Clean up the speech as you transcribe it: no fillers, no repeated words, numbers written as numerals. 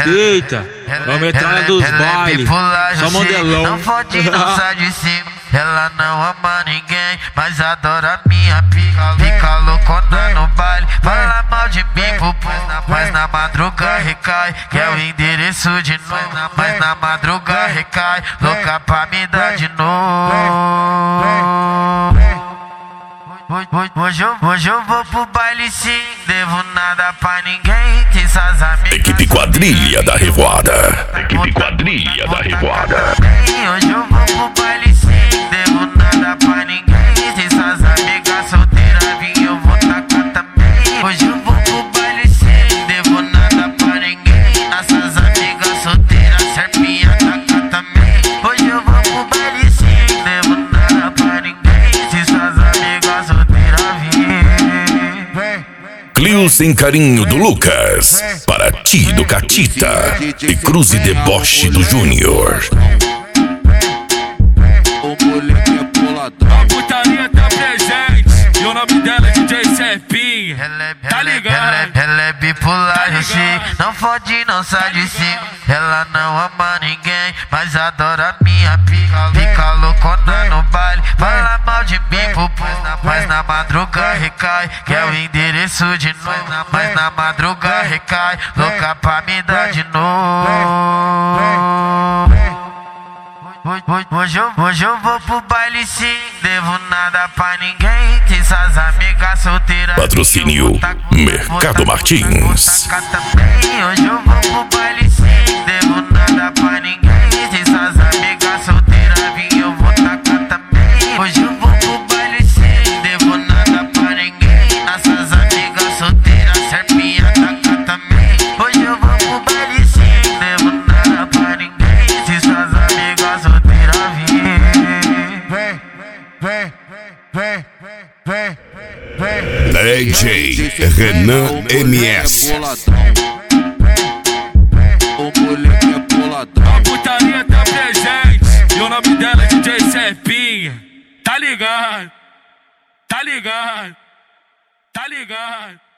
Eita, vamos entrar dos bailes, só modelão. Não fode, não sai de cima. Ela não ama ninguém, mas adora minha pica. Fica loucona no baile, fala mal de mim pro povo. Mas na madruga recai, quer o endereço de novo. Mas na madruga recai, louca pra me dar de novo. Hoje eu vou pro baile sim, devo nada pra ninguém. Que essas amigas. Equipe Quadrilha da Revoada. Equipe Quadrilha da Revoada. Hoje eu vou pro baile sim, devo nada pra ninguém. Se essas amigas solteiras vir, eu vou tacar também. Hoje eu vou pro baile sim, devo nada pra ninguém. Nossas amigas solteiras, serpinha tacar também. Hoje eu vou pro baile sim, devo nada pra ninguém. Se essas amigas solteiras vir. Clio sem carinho do Lucas, para ti do Catita e Cruze Deboche do Júnior. A putaria tá presente e o nome dela é DJ Serpinha. Tá ligado? Ela é bipolar, não fode, não sai de cima. Ela não ama ninguém, mas adora minha pica. Fica loucona no baile, fala mal de mim pro povo. Mas na madruga recai, quer o endereço de novo. Mas na madruga recai, louca pra me dar de novo. Hoje eu vou pro baile sim, devo nada pra ninguém. Que essas amigas solteiras. Patrocínio Mercado Martins. Hoje eu vou pro baile sim, devo nada pra ninguém. Se essas amigas solteiras vir, eu vou tacar também. Hoje eu vou pro baile sim, devo nada pra ninguém. Nossas amigas solteiras, serpinha tacar também. Hoje eu vou pro baile sim, devo nada pra ninguém. Se essas amigas solteiras vir. DJ Renan MS. A putaria tá presente e o nome dela é DJ Serpinha. Tá ligado? Tá ligado? Tá ligado?